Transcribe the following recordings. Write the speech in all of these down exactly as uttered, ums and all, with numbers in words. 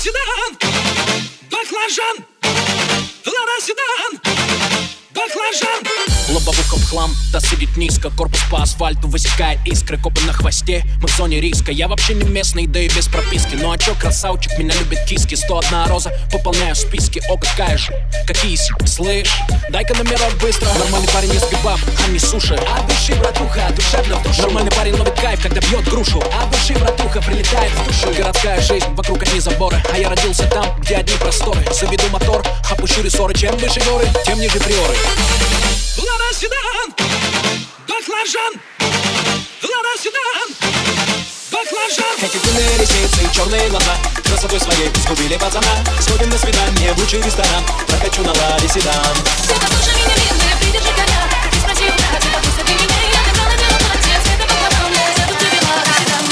седан, баклажан, Лада седан, баклажан. Лобовуха в хлам, да сидит низко. Корпус по асфальту высекает искры. Копы на хвосте, мы в зоне риска. Я вообще не местный, да и без прописки. Ну а чё, красавчик, меня любят киски. Сто одна роза, пополняю списки. О, какая же, какие сипы, слышь? Дай-ка номерок быстро. Нормальный парень не бибап, а не суши. От души, братуха, душевно в душу. Нормальный парень ловит кайф, когда бьет грушу. От души, братуха, прилетает в душу. Городская жизнь, вокруг одни заборы. А я родился там, где одни просторы. Заведу мотор, опущу рессоры. Чем выше горы, тем ниже приоры. Лада седан, баклажан, Лада седан, баклажан. Эти длинные ресницы и черные глаза красотой своей сгубили пацана. Сходим на свидание в лучший ресторан. Прокачу на Ладе седан. Ты послушай меня, милая, придержи коня. Ты спроси у брата, допусти ты меня. Я добрала дело платье, цвета баклажан. Я сяду в тебе Лада седан.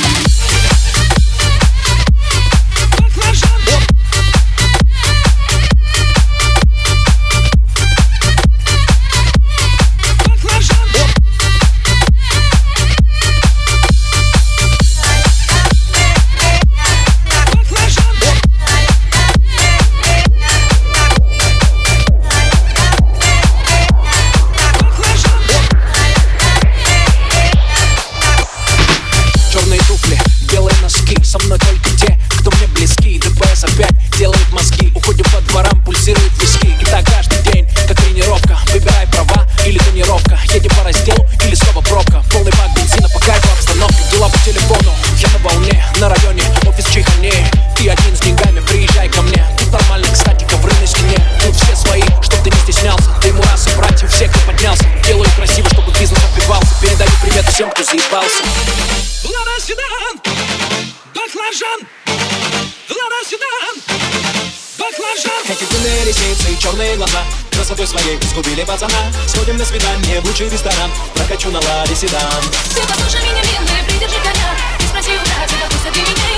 Со мной только те, кто мне близки. ДПС опять делает мозги. Уходим по дворам, пульсируют виски. И так каждый день, как тренировка. Выбирай права или тонировка. Едем по разделу или снова пробка. Полный бак бензина, по кайфу обстановка. Дела по телефону, я на волне. На районе, офис чайхане. Ты один с деньгами, приезжай ко мне. Тут нормально, кстати, ковры на стене. Тут все свои, чтоб ты не стеснялся. Ты ему раз и братьев, всех, кто поднялся. Делаю красиво, чтобы бизнес отбивался. Передаю привет всем, кто заебался. Лада седан, баклажан, Лада седан, баклажан. Эти длинные ресницы и черные глаза красотой своей сгубили пацана. Сходим на свидание в лучший ресторан. Прокачу на Ладе седан. Ты послушай меня, милая, придержи коня. Ты спроси у брата, допусти ты меня.